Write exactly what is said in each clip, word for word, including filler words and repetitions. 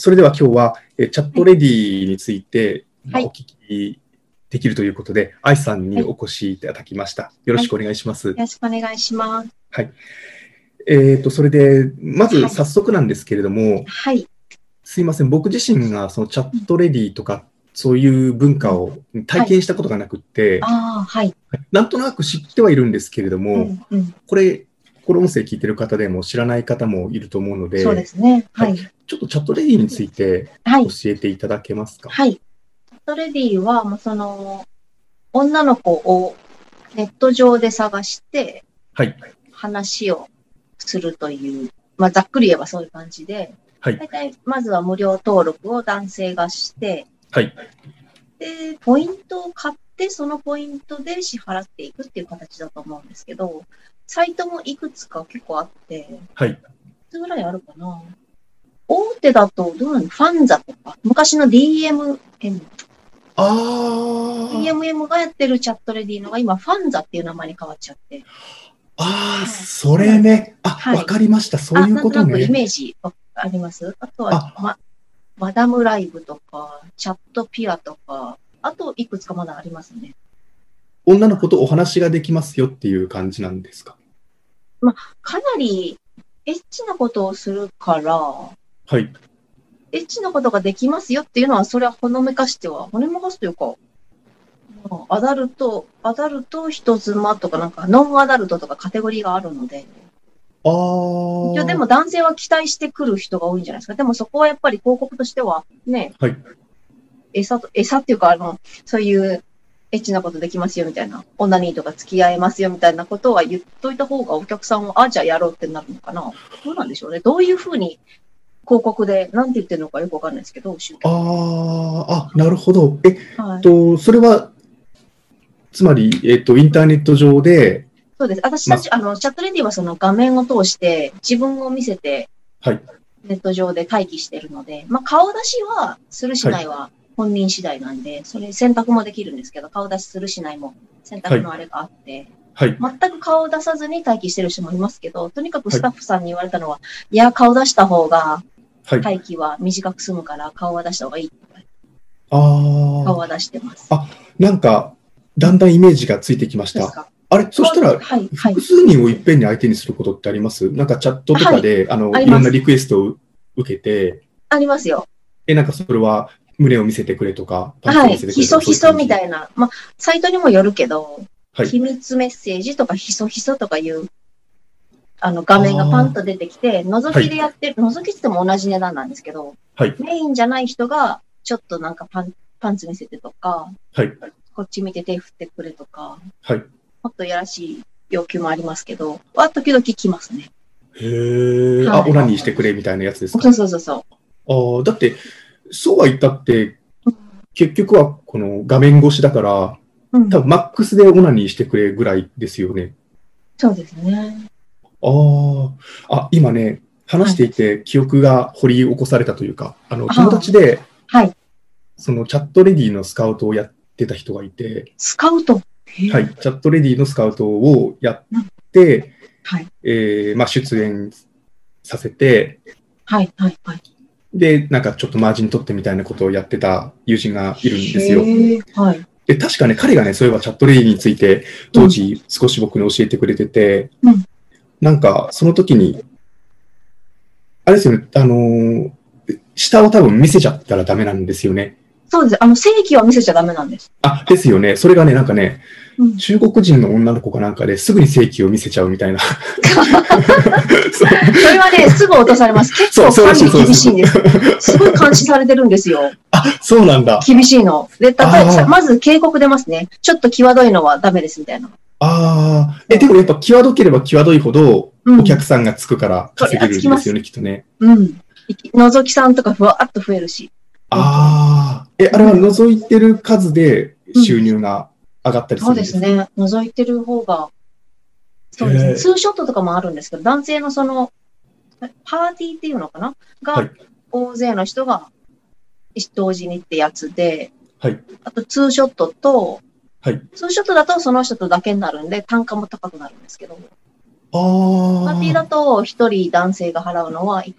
それでは今日はえチャットレディについて、まあ、 はいお聞きできるということで、愛さんにはいお越しいただきました。よろしくお願いします。 よろしくお願いします。 はい。えーと、それで、まずはい早速なんですけれども、 はい。 すいません、僕自身がそのチャットレディとか、そういう文化を体験したことがなくって、 ああ、はい。 なんとなく知ってはいるんですけれどうも、 んうん。 これ、この音声聞いてる方でも知らない方もいると思うので、 そうですね。ははいい。 ちょっとチャットレディについてはい。 教えていただけますか？ はい。チャットレディは、もうその、女の子をネット上で探してはい。 話をするという、まあ、ざっくり言えばそういう感じで、 はい。 大体、まずは無料登録を男性がして、 はい。 で、ポイントを買って、そのポイントで支払っていくっていう形だと思うんですけど、サイトもいくつか結構あって、 はい。 いくつぐらいあるかな。大手だと、どうなのファンザとか、昔の ディーエムエム。 あー。 ディーエムエム がやってるチャットレディのが今、ファンザっていう名前に変わっちゃって。 あー、それね。あ、 はいわかりました。そうあ、 いうことなんとなくイね。 メージあります？あとは、 あま、マダムライブとか、チャットピアとか、あといくつかまだありますね。 女の子とお話ができますよっていう感じなんですか？ かなりエッチなことをするから、 はい。 エッチなことができますよっていうのは、それはほのめかしては、ほのめかすというか、まあアダルト、アダルト、人妻とかなんか、ノンアダルトとかカテゴリーがあるので、 あー。 一応でも男性は期待してくる人が多いんじゃないですか。でもそこはやっぱり広告としては、ね、 はい。 餌と、餌っていうか、あの、そういうエッチなことできますよみたいな、オナニーとか付き合えますよみたいなことは言っといた方がお客さんは、あ、じゃあやろうってなるのかな。どうなんでしょうね。どういうふうに広告で、なんて言ってるのかよくわかんないですけど、宗教あー。あ、なるほど。えはい。 っと、それは、つまり、えっと、インターネット上で、 そうです。私たち、あの、チャットレディはその画面を通して自分を見せて、 はい。 ネット上で待機してるので、まあ、顔出しはするしないは本人次第なんで、それ選択もできるんですけど、顔出しするしないも選択のあれがあって、 はい。 全く顔を出さずに待機してる人もいますけど、とにかくスタッフさんに言われたのは、いや、顔出した方がはい。 待機は短く済むから顔は出した方がいい。 あー。 顔は出してます。 あ、なんか、だんだんイメージがついてきました。 ですか？ あれ、そしたら、 はい、はい。 複数人をいっぺんに相手にすることってあります？なんかチャットとかで、あの、 ありますいろんなリクエストを受けて、 ありますよ。 え、なんかそれは胸を見せてくれとか、パンツをはい。 見せてくれとか、 ひそひそみたいいな。まあ、サイトにもよるけど、 はい。 秘密メッセージとかひそひそとかいうあの画面がパンと出てきて、覗きでやってる、覗きって言っても同じ値段なんですけど、 はい。 メインじゃない人がちょっとなんかパンパンツ見せてとか、 はい。 こっち見て手振ってくれとか、 はい。 もっとやらしい要求もありますけど、は時々来ますね。 へー。あ、 はいオナニーしてくれみたいなやつですか？ そうそうそうそう。 あー、だって、そうは言ったってうん、 結局はこの画面越しだから、 うん、 多分マックスでオナニーしてくれぐらいですよね。 そうですね。 あー。あ、今ね、話していて記憶が掘り起こされたというか、あの、 あー友達で、 はい。 そのチャットレディのスカウトをやってた人がいて、 スカウト。 はい、チャットレディのスカウトをやって、 はい。 えーまあ、出演させて、 はい、はい、はい。 で、なんかちょっとマージン取ってみたいなことをやってた友人がいるんですよ。 へーはい。 で、確かね、彼がね、そういえばチャットレディについて、当時少し僕に教えてくれてて、 うんなんかその時に、あれですよね、あのー下を多分見せちゃったらダメなんですよね。 そうです。あの、正規は見せちゃダメなんです。 あ、ですよね。それがね、なんかね、 うん、 中国人の女の子かなんかですぐに正規を見せちゃうみたいな。そうそれはね、すぐ落とされます。結構管理厳しいんです。すごい監視されてるんですよ。 あ、そうなんだ。 厳しいの。で、例えばあーまず警告出ますね。ちょっと際どいのはダメですみたいな。 ああ、え、でもやっぱ際どければ際どいほど、 うんお客さんがつくから稼げるんですよね、きっとね。 うん。覗きさんとかふわっと増えるし。 ああ、え、あれは覗いてる数で収入が上がったりすそうるんですか？ ですね。覗いてる方が。そうですね。 へーツーショットとかもあるんですけど、男性のその、パーティーっていうのかなはがい、 大勢の人が同時にってやつで、 はい。 あとツーショットと、 はい。 ツーショットだとその人とだけになるんで、単価も高くなるんですけど、 あパーティーだあ、 と一人男性が払うのは、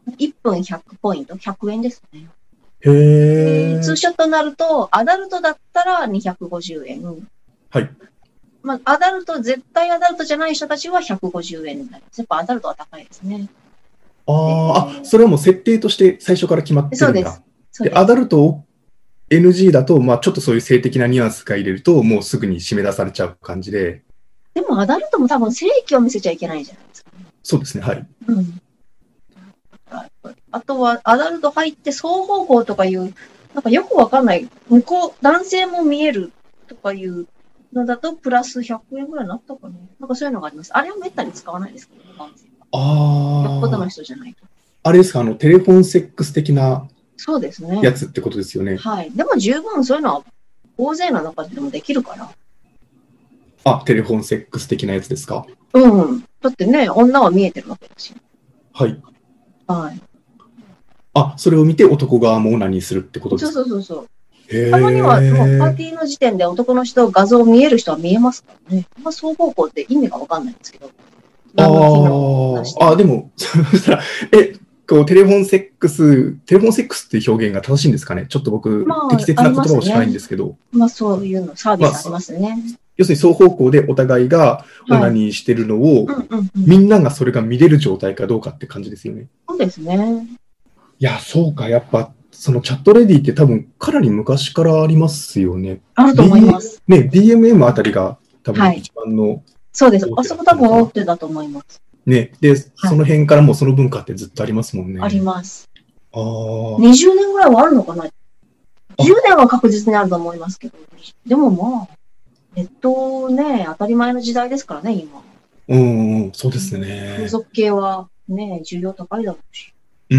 いっぷんひゃくポイント、ひゃくえんですね。 へでえ。 ツーショットになると、アダルトだったらにひゃくごじゅうえん。 はい。 まあ、アダルト、絶対アダルトじゃない人たちはひゃくごじゅうえんになります。やっぱアダルトは高いですね。 あーあ、それはもう設定として最初から決まってるんだ。 そうです。そうで、 です。 アダルト エヌジー だと、まあ、ちょっとそういう性的なニュアンスが入れると、もうすぐに締め出されちゃう感じで。 でもアダルトも多分性器を見せちゃいけないじゃないですか。 そうですね、はい。 うん。あとは、アダルト入って双方向とかいう、なんかよくわかんない、向こう、男性も見えるとかいうのだと、プラスひゃくえんぐらいになったかな。なんかそういうのがあります。あれはめったに使わないですけどね、男性は。よっぽどのああ、 人じゃないと。 あれですか、あの、テレフォンセックス的なそうですね。 やつってことですよね。 はい。でも十分そういうのは、大勢の中でもできるから。 あ、テレフォンセックス的なやつですか。 うん。だってね、女は見えてるわけだし。 はい。 はい。 あ、それを見て男側もオナニーするってことでそうすか。 そうそうそう。 へたまには、もうパーえ。 ティーの時点で男の人、画像見える人は見えますからね。まあ、双方向って意味がわかんないんですけど。何の機能を出してああ、でも、そしたら、え、こう、テレフォンセックス、テレフォンセックスっていう表現が正しいんですかね。ちょっと僕、 まあ適切な言葉を知らないんですけど、 まあ、そういうの、サービスありますね。 要するに双方向でお互いがオナニーしてるのを、 うんうんうん。 みんながそれが見れる状態かどうかって感じですよね。 そうですね。 いや、そうか、やっぱ、そのチャットレディって多分かなり昔からありますよね。 あると思います。 ね、ディーエムエム あたりが多分はい一番の、 そうです。あそこ多分大手だと思います。 ね、で、その辺からもうその文化ってずっとありますもんね。 あります。 ああ。 にじゅうねんぐらいはあるのかな。じゅうねんは確実にあると思いますけど。でもまあ、ネットね、当たり前の時代ですからね、今。 うんうん、そうですね。 風俗系はね、需要高いだろうし。 うん。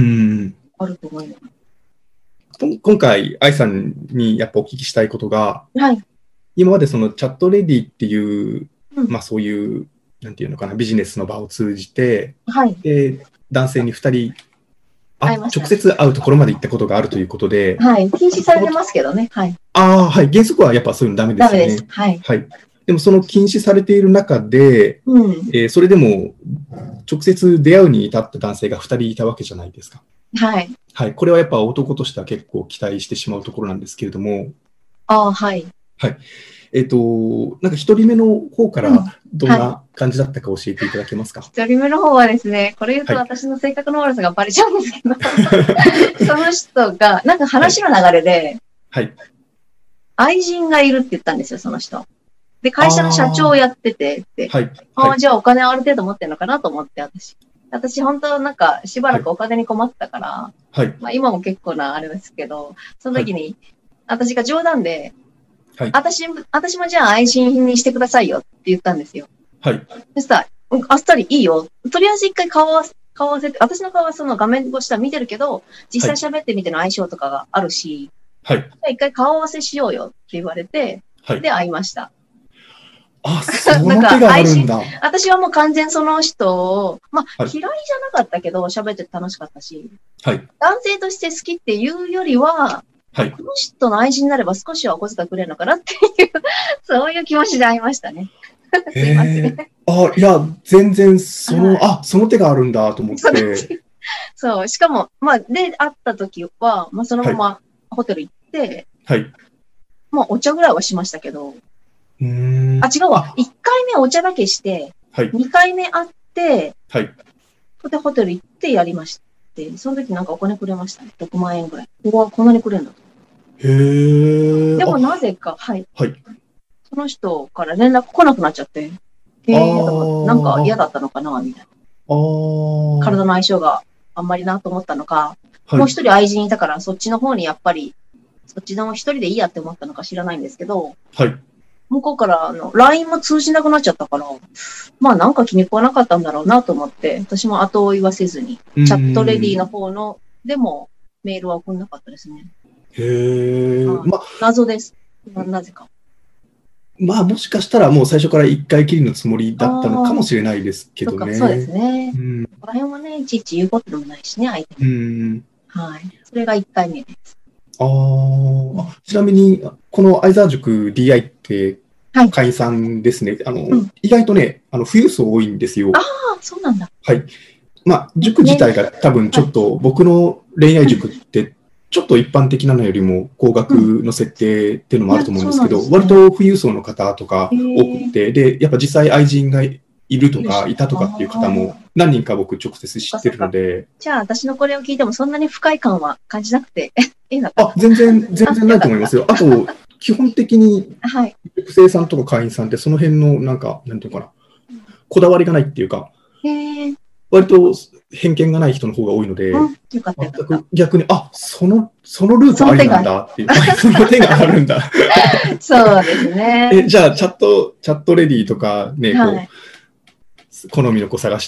あると思います。 こ今回、愛さんにやっぱお聞きしたいことが、 はい。 今までそのチャットレディっていう、 うんまあそういう、なんていうのかな、ビジネスの場を通じて、 はい。 で、男性にふたり、あ、 会いました直接会うところまで行ったことがあるということで、 はい。禁止されてますけどね。はい。 ああ、はい、原則はやっぱそういうのダメですよね。 ダメです。はい。 はい。でもその禁止されている中で、 うん。 えーそれでも直接出会うに至った男性がふたりいたわけじゃないですか。 はい。 はい。これはやっぱ男としては結構期待してしまうところなんですけれども、 ああ、はい。 えっと、なんか一人目の方かうんらどんな感じだったか教えていただけますか。 一人目の方はですね、これ言うとはい私の性格の悪さがバレちゃうんですけど、その人が、なんか話の流れで、 はい。 愛人がいるって言ったんですよ、その人。で、会社の社長をやってて、って。 はい。 ああ、 はい。 じゃあお金ある程度持ってるのかなと思って、私。私、本当なんか、しばらくお金に困ってたから、 はい。 まあ今も結構なあれですけど、その時に、私が冗談で、 はい。 私、私もじゃあ愛人にしてくださいよって言ったんですよ。 はい。 そしたら、うんあっさりいいよ。とりあえず一回顔合わせ、顔合わせて、私の顔はその画面越しは見てるけど、実際喋ってみての相性とかがあるし、 はい。 じゃあ一回顔合わせしようよって言われて、 はい。 で会いました。 あ、その手があるんだ。 私はもう完全その人を、まあ、 はい嫌いじゃなかったけど、喋ってて楽しかったし、 はい。 男性として好きっていうよりは、 はい。 この人の愛人になれば少しはお小遣いくれるのかなっていう、そういう気持ちで会いましたね。すいません。 へえ。あ、いや、全然その、 はいあ、その手があるんだと思って。 そう、しかも、まあ、で、会った時は、まあ、そのままホテル行って、 はい。 まあ、お茶ぐらいはしましたけど、 うーん。 あ、違うわ。いっかいめお茶だけして、 はい。 にかいめ会って、 はい。 で、ホテル行ってやりまして、その時なんかお金くれましたね。ろくまんえんぐらい。うわ、こんなにくれるんだと。 へえ。 でもあ、 なぜか、はい。 はい。 その人から連絡来なくなっちゃって、へえ、 あーなんか嫌だったのかな、みたいな。 あー。 体の相性があんまりなと思ったのか、 はい。 もう一人愛人いたから、そっちの方にやっぱり、そっちの一人でいいやって思ったのか知らないんですけど、 はい。 向こうからあの ライン も通じなくなっちゃったから、まあなんか気に食わなかったんだろうなと思って、私も後追いはせずに、チャットレディの方の、でもメールは送んなかったですね。 へえ。 はいま、 謎です。な、なぜか。 まあ、もしかしたらもう最初から一回きりのつもりだったのかもしれないですけどね。 そうか、そうですね。 うん。 この辺はね、いちいち言うことでもないしね、相手うに。 ん。 はい。それがいっかいめです。 あーあ。ちなみに、この相沢塾 ディーアイ ってはい。 会員さんですね。あの、 うん意外とね、あの、富裕層多いんですよ。 ああ、そうなんだ。 はい。 まあ、塾自体が多分ちょっと、僕の恋愛塾って、ちょっと一般的なのよりも高額の設定っていうのもあると思うんですけど、 うんいやそうなん割と富裕層の方とかへ多ーくて、で、やっぱ実際愛人がいるとか、 いるしいたとかっていう方あも何人か僕直接知ってるので、 じゃあ、私のこれを聞いてもそんなに不快感は感じなくていいのかあ、全然、全然ないと思いますよ。あと、基本的にな。はい。 塾生さんとか会員さんってその辺のなんか、なんていうのかな、こだわりがないっていうか、 へえ、 割と偏見がない人の方が多いので、 うん、よかった全よかった。 く逆に、あ、その、そのルートありなんだっていう、その手があるんだ。 そうですえ、 ね。 じゃあ、チャット、チャットレディとかね、こはい。 う、好みの子探して、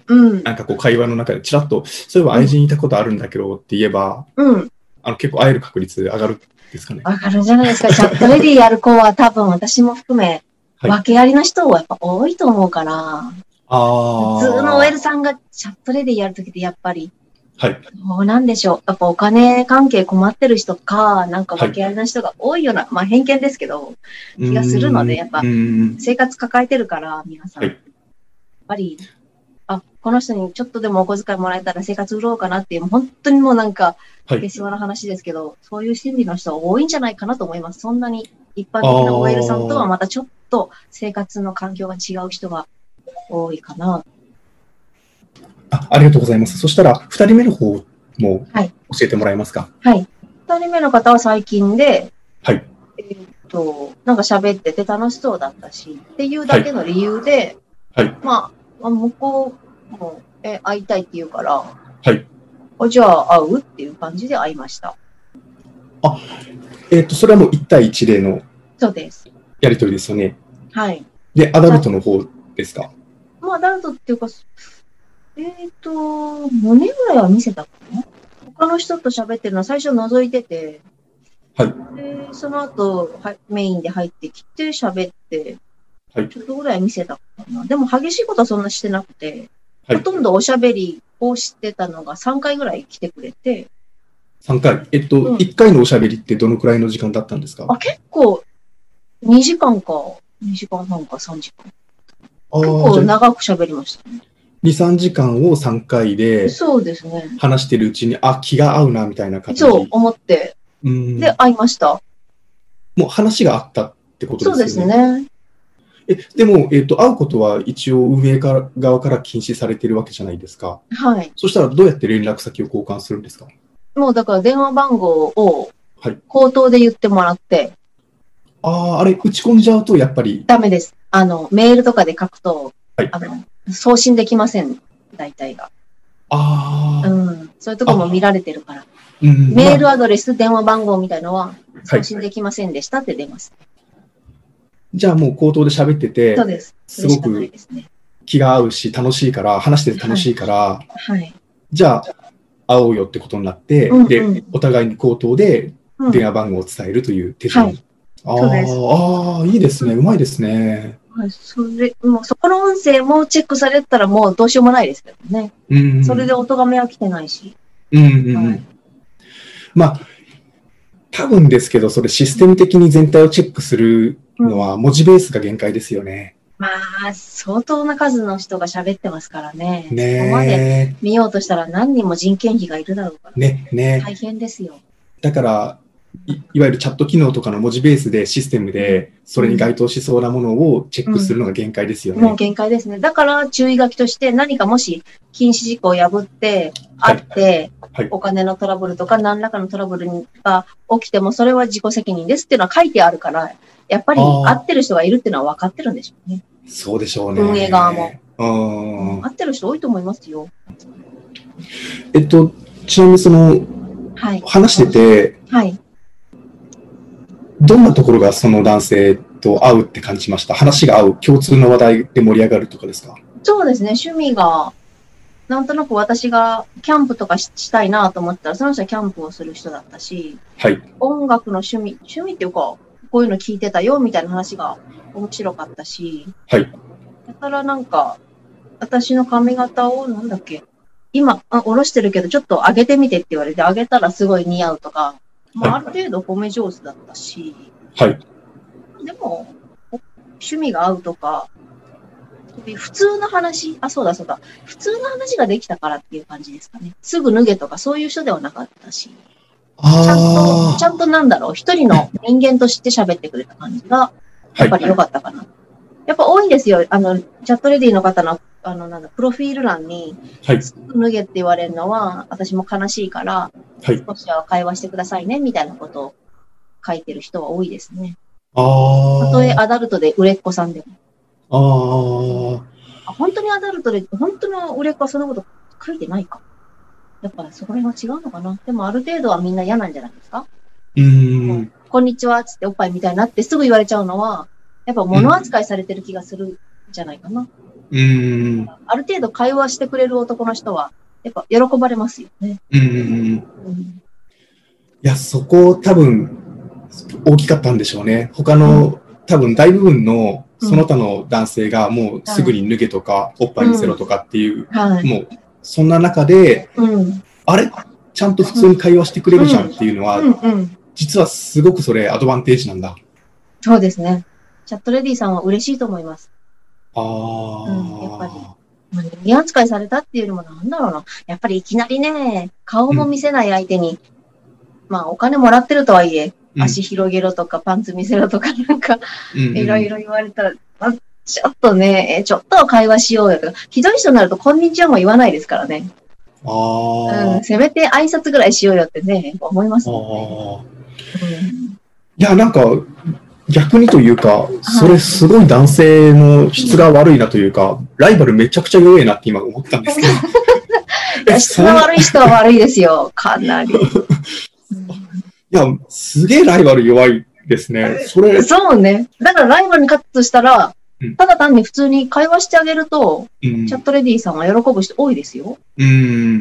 うん。 なんかこう会話の中でちらっと、そういえば愛人いたことあるんだけどって言えば、 うん。 あの結構会える確率上がるんですかね。 わかるじゃないですか。チャットレディやる子は多分私も含め、 はい。 訳ありな人はやっぱ多いと思うから、 あ普通の オーエルあ、 さんがチャットレディやるときってやっぱり、 はい。 どうなんでしょう。やっぱお金関係困ってる人か、なんかはい訳ありな人が多いような、まあ偏見ですけど、気がするので、やっぱうーん。 生活抱えてるから、皆さん。 はいやっぱり、あ、この人にちょっとでもお小遣いもらえたら生活売ろうかなっていう、本当にもうなんか、 はい。 下世話な話ですけど、そういう心理の人は多いんじゃないかなと思います。そんなに一般的な オーエル さんとはまたちょっと生活の環境が違う人が多いかな。 あ、ありがとうございます。そしたら、二人目の方もはい教えてもらえますか。 はい。二人目の方は最近で、 はい。 えーっと、なんか喋ってて楽しそうだったし、っていうだけの理由で、 はい。 まあ、向こうも、え、会いたいって言うから、 はい。 あじゃあ会うっていう感じで会いました。 えっと、それはもう一対一でのそうです。 やりとりですよね。 はい。 で、アダルトの方ですか。 まあ、アダルトっていうか、えーっと、胸ぐらいは見せたかな他の人と喋ってるのは最初覗いてて、 はい。 で、その後、はメインで入ってきて喋って、 はい。 ちょっとぐらい見せたかな。でも激しいことはそんなしてなくて、 はいほとんどおしゃべりをしてたのがさんかいぐらい来てくれて、 さんかい。えっと、 うんいっかいのおしゃべりってどのくらいの時間だったんですか。 あ、結構、にじかんか、にじかんはんかさんじかん。 あ結あ、じゃあ、 構長く喋りましたね。 に、さんじかんをさんかいでそうですね。 話してるうちに、あ、気が合うな、みたいな感じ。 そう思って、 うん。 で、会いました。 もう話があったってことそうですよね。 ですね。 え、でも、えっと、会うことは一応運営から側から禁止されてるわけじゃないですか。 はい。 そしたらどうやって連絡先を交換するんですか。 もうだから電話番号をはい。 口頭で言ってもらって、 ああ、あれ、打ち込んじゃうと、やっぱり、 ダメです。あの、メールとかで書くと、 はいあの、送信できません。大体が。 ああ、 うん。そういうところも見られてるから。 うん、 メールまあアドレス、電話番号みたいのははい送信できませんでしたって出ます。 じゃあもう口頭で喋っててそう、です。そすごれしかないくですね。 気が合うし、楽しいから、話してて楽しいから、 はい。 じゃあ、会おうよってことになって、 うんうんで、お互いに口頭でうん電話番号を伝えるという手順。 はいあそうですーあー、いいですね。うまいですね。 はい、それ、もうそこの音声もチェックされたらもうどうしようもないですけどね。 うん。 それで音がめは来てないし。 うんうんうん。 はいまあ、多分ですけど、それシステム的に全体をチェックするのは文字ベースが限界ですよね。 まあ、相当な数の人が喋ってますからね。そこまでね見ようとしたら何人も人件費がいるだろうから。 え、ね、ね大変ですよ。 だからい、いわゆるチャット機能とかの文字ベースでシステムで、それに該当しそうなものをチェックするのが限界ですよね。 もう限界ですね。だから注意書きとして何かもし禁止事項を破って、あって、 はい。 お金のトラブルとか何らかのトラブルが起きてもそれは自己責任ですっていうのは書いてあるから、やっぱりあー合ってる人がいるっていうのは分かってるんでしょうね。 そうでしょうね。 運営側も。 うん。 合ってる人多いと思いますよ。 えっと、ちなみにその、 はい。 話してて、 はい。 どんなところがその男性と合うって感じました？話が合う、共通の話題で盛り上がるとかですか？ そうですね。趣味が、なんとなく私がキャンプとかししたいなと思ったら、その人はキャンプをする人だったし、 はい。 音楽の趣味、趣味っていうか、こういうの聞いてたよみたいな話が面白かったし、 はい。 だからなんか、私の髪型を、なんだっけ、今、あ下ろしてるけど、ちょっと上げてみてって言われて、上げたらすごい似合うとか、まあ、あはいる程度褒め上手だったし、 はい。 でも、趣味が合うとか、 普通の話、あ、そうだそうだ。普通の話ができたからっていう感じですかね。すぐ脱げとかそういう人ではなかったし。ちゃんと、ちゃんとなんだろう、一人の人間として喋ってくれた感じが、やっぱり良かったかな。はい、やっぱ多いんですよ。あの、チャットレディの方の、あの、なんだ、プロフィール欄に、はい、すぐ脱げって言われるのは、私も悲しいから、はい、少しは会話してくださいね、みたいなことを書いてる人は多いですね。ああ。たとえアダルトで売れっ子さんでも。ああ。本当にアダルトで、本当の売れっ子はそのこと書いてないか。やっぱそこら辺は違うのかな。でもある程度はみんな嫌なんじゃないですか。うーん。こんにちは、つっておっぱいみたいになってすぐ言われちゃうのは、やっぱ物扱いされてる気がするんじゃないかな。うーん。ある程度会話してくれる男の人は、やっぱ喜ばれますよね。うん。うん、いや、そこ多分大きかったんでしょうね。他の、うん、多分大部分のその他の男性がもうすぐに脱げとか、はい、おっぱい見せろとかっていう、うんはい、もうそんな中で、うん、あれちゃんと普通に会話してくれるじゃんっていうのは、うんうんうん、実はすごくそれアドバンテージなんだ。 そうですね。チャットレディさんは嬉しいと思います。ああ、うん、やっぱり。人間扱いされたっていうよりもなんだろうな。やっぱりいきなりね、顔も見せない相手に、うん、まあお金もらってるとはいえ、うん、足広げろとかパンツ見せろとかなんか、いろいろ言われたら、まあ、ちょっとね、ちょっと会話しようよとか、ひどい人になるとこんにちはも言わないですからね。あうん、せめて挨拶ぐらいしようよってね、思いますもんね。うん、 いや、なんか、逆にというか、それすごい男性の質が悪いなというか、はい、ライバルめちゃくちゃ弱いなって今思ったんですけど。 質が悪い人は悪いですよ、かなり。いや、すげえライバル弱いですね。それ。 そうね。だからライバルに勝つとしたら、うん、ただ単に普通に会話してあげると、うん、チャットレディさんは喜ぶ人多いですよ。うん。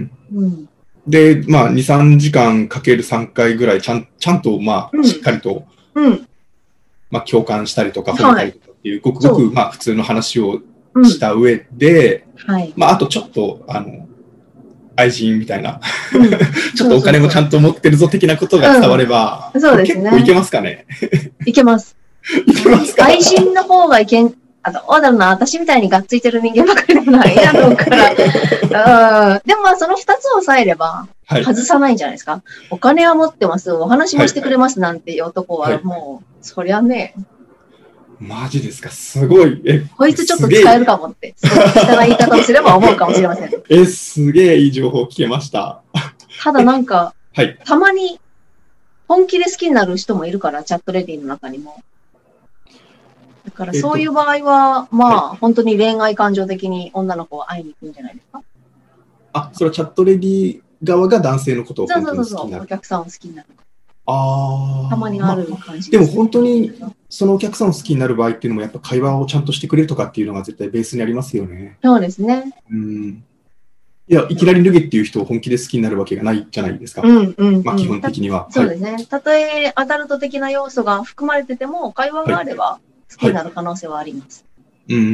うん、で、まあ、に、さんじかんかけるさんかいぐらいちゃん、ちゃんと、まあ、しっかりと、うんうんまあ、共感したりとか褒めたりとかっていう、はい、ごくごく、まあ、普通の話をした上で、うんはい、まあ、あとちょっと、あの、愛人みたいな、うん、ちょっとお金もちゃんと持ってるぞ的なことが伝われば、うん、そうですね、結構いけますかね。 いけます。 いけますか。 愛人の方がいけん、あと、どうだろうな、私みたいにがっついてる人間ばかりでもないだろうから。うん、でもまあ、その二つを抑えれば、外さないんじゃないですか。はい、お金は持ってます、お話もしてくれますなんていう男は、もう、はい、そりゃね。 マジですか、すごい。 え、こいつちょっと使えるかもって、その汚い言い方をすれば思うかもしれません。 え、すげえいい情報聞けました。 ただなんか、はい、たまに本気で好きになる人もいるから、チャットレディの中にも。だからそういう場合は、まあ、はい、本当に恋愛感情的に女の子は会いに行くんじゃないですか。 あ、それはチャットレディ側が男性のことを本当に好きになる。そうそうそう、 お客さんを好きになる。 ああ。 たまにある感じです、ね。まあ、でも本当にそのお客さんを好きになる場合っていうのもやっぱ会話をちゃんとしてくれるとかっていうのが絶対ベースにありますよね。 そうですね。 うん。いや、いきなり脱げっていう人を本気で好きになるわけがないじゃないですか。うんうん、うん。まあ基本的には。 そうですね。はい、たとえアダルト的な要素が含まれてても、会話があれば好きになる可能性はあります。 はいはい、うん。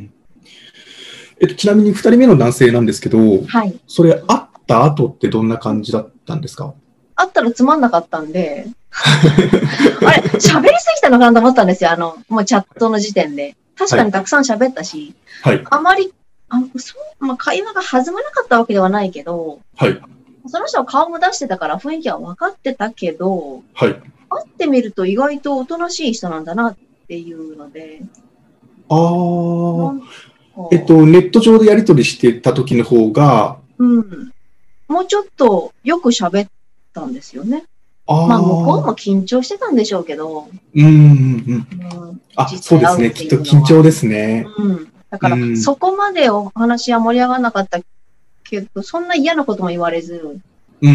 えっと、ちなみにふたりめの男性なんですけど、はい、それ会った後ってどんな感じだったんですか？ 会ったらつまんなかったんで、あれ、喋りすぎたのかなと思ったんですよ。あの、もうチャットの時点で。確かにたくさん喋ったし、はい、あまり、あそう、まあ、会話が弾まなかったわけではないけど、はい、その人は顔も出してたから雰囲気は分かってたけど、はい、会ってみると意外とおとなしい人なんだなっていうので。 ああ、えっと、ネット上でやり取りしてた時の方が、うん、 もうちょっとよく喋ったんですよね。あまあ、向こうも緊張してたんでしょうけど。うんうんうん。 あ、そうですね。きっと緊張ですね。 うん。だから、そこまでお話は盛り上がらなかったけど、そんな嫌なことも言われず。 うんうん。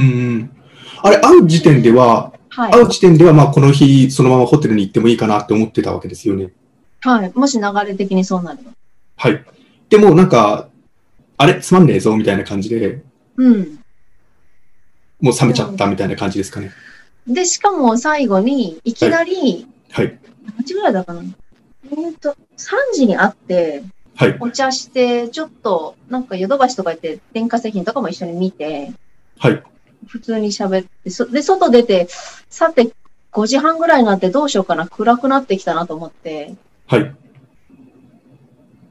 あれ、会う時点では、はい、会う時点では、まあ、この日、そのままホテルに行ってもいいかなって思ってたわけですよね。 はい。もし流れ的にそうなれば。 はい。でも、なんか、あれ、つまんねえぞ、みたいな感じで。うん。もう冷めちゃったみたいな感じですかね。 で、しかも最後に、いきなり、はい。はい、何時ぐらいだかな。えっと、さんじに会って、はい。お茶して、ちょっと、なんかヨドバシとか言って、電化製品とかも一緒に見て、はい。普通に喋って、そで、外出て、さて、ごじはんぐらいになってどうしようかな、暗くなってきたなと思って、はい。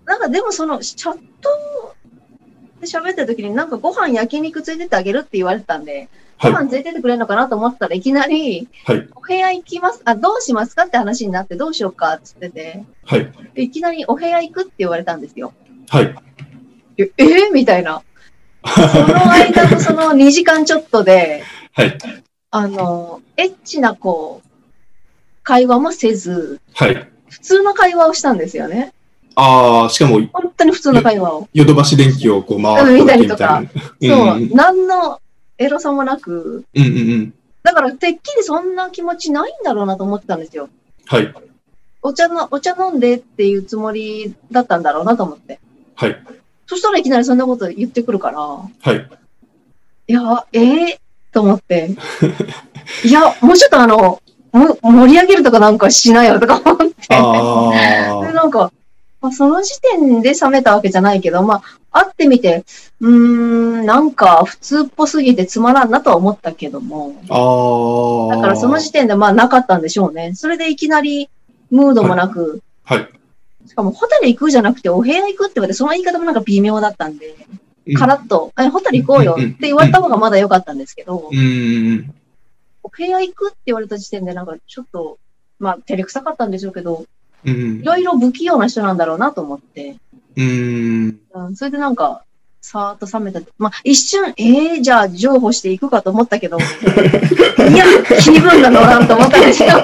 なんかでもその、チャットで喋った時になんかご飯焼肉ついてってあげるって言われてたんで、ご飯ついてってくれるのかなと思ったらいきなり、はい、お部屋行きます、あ、どうしますかって話になってどうしようかって言ってて、はい、いきなりお部屋行くって言われたんですよ。はい。ええー、みたいな。その間のそのにじかんちょっとで、はい、あの、エッチなこう、会話もせず、はい、普通の会話をしたんですよね。 ああ、しかも、 本当に普通の会話を。 ヨドバシ電気をこう回ってみたりとか。そう、何のエロさもなく、うんうんうん、だからてっきりそんな気持ちないんだろうなと思ってたんですよ。はい。お茶の、お茶飲んでっていうつもりだったんだろうなと思って。はい。そしたらいきなりそんなこと言ってくるから、はい。いや、ええー、と思って。いや、もうちょっとあの、盛り上げるとかなんかしないよとか思って。あでなんか、まあ、その時点で冷めたわけじゃないけど、まあ、会ってみて、うーん、なんか普通っぽすぎてつまらんなとは思ったけども。あだからその時点でまあなかったんでしょうね。それでいきなりムードもなく、はい。はい、しかもホテル行くじゃなくてお部屋行くって言われて、その言い方もなんか微妙だったんで、うん、カラッと、え、ホテル行こうよって言われた方がまだ良かったんですけど、うん、お部屋行くって言われた時点でなんかちょっと、まあ照れくさかったんでしょうけど、いろいろ不器用な人なんだろうなと思って。うん。それでなんか、さーっと冷めた。まあ、一瞬、えー、じゃあ、譲歩していくかと思ったけど、いや、気分が乗らんと思ったんですよ。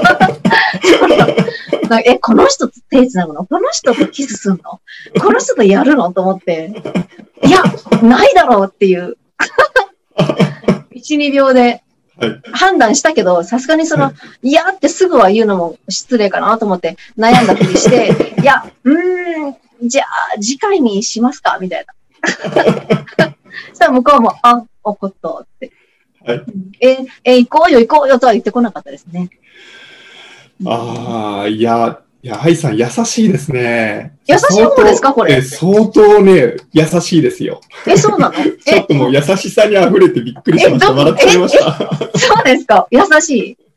え、この人と手つなぐの？この人とキスすんの？この人とやるの？と思って、いや、ないだろうっていう。いち、にびょうで。はい、判断したけど、さすがにその、はい、いやってすぐは言うのも失礼かなと思って悩んだふりして、いや、うーん、じゃあ、次回にしますかみたいな。そしたら向こうも、あ、怒ったって。はい、え、え、行こうよ行こうよとは言ってこなかったですね。 ああ、いや、いや、ハイさん優しいですね。 優しい方ですかこれ。 え、相当ね、優しいですよ。 え、そうなの？ ちょっともう優しさに溢れてびっくりしました。笑っちゃいました。 そうですか。優しい。